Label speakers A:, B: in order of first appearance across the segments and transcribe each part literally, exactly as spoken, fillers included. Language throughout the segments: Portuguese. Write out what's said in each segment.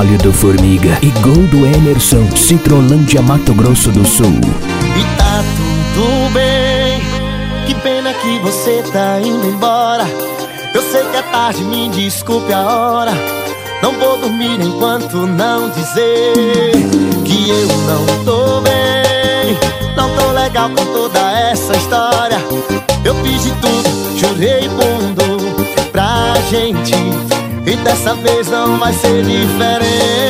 A: óleo do Formiga e gol do Emerson, Citrolândia, Mato Grosso do Sul.
B: E tá tudo bem, que pena que você tá indo embora. Eu sei que é tarde, me desculpe a hora. Não vou dormir enquanto não dizer que eu não tô bem. Não tô legal com toda essa história. Eu fiz de tudo, jurei o mundo pra gente, e dessa vez não vai ser diferente.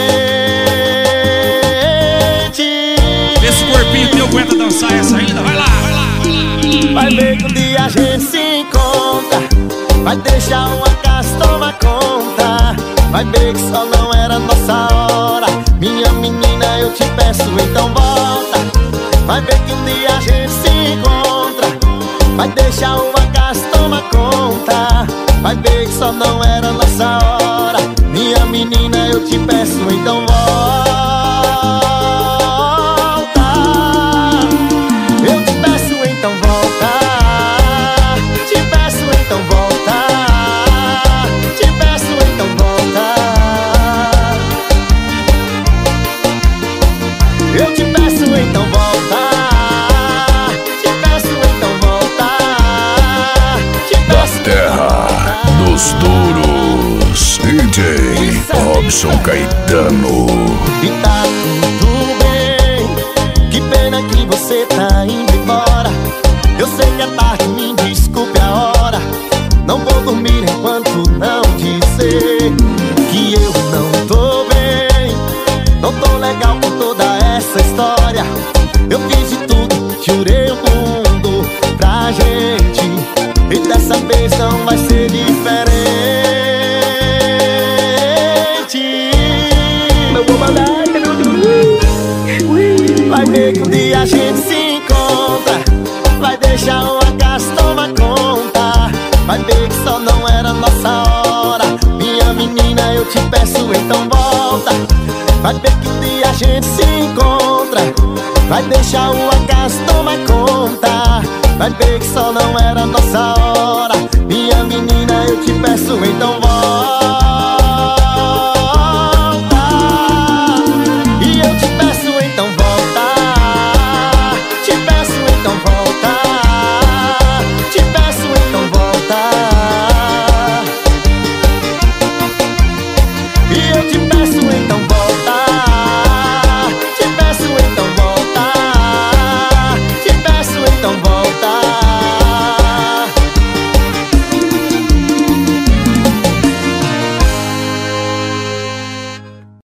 C: Esse corpinho teu aguenta dançar essa ainda? Vai lá, vai lá, vai lá.
B: Vai ver que um dia a gente se encontra, vai deixar o acaso tomar conta. Vai ver que só não era nossa hora. Minha menina, eu te peço, então volta. Vai ver que um dia a gente se encontra, vai deixar o acaso tomar conta. Vai ver que só não era nossa hora. Minha menina, eu te peço, então volta. Eu te peço, então volta. Te peço, então volta. Te peço, então volta. Eu te peço, então volta. Te peço, então volta. Te peço,
D: Terra dos Duros, D J Robson Caetano.
B: e tá tudo bem, que pena que você tá indo embora. Eu sei que é tarde, me desculpe a hora. Não vou dormir enquanto não dizer que eu não tô bem. Não tô legal com toda essa história. Eu fiz de tudo, jurei o mundo pra gente, e dessa vez não vai ser diferente. Vai ver que um dia a gente se encontra, vai deixar o acaso tomar conta. Vai ver que só não era nossa hora. Minha menina, eu te peço, então volta. Vai ver que um dia a gente se encontra, vai deixar o acaso tomar conta. Vai ver que só não era nossa hora. Minha menina, eu te peço, então volta. E eu te peço, então volta. Te peço, então volta. Te peço, então volta. E eu te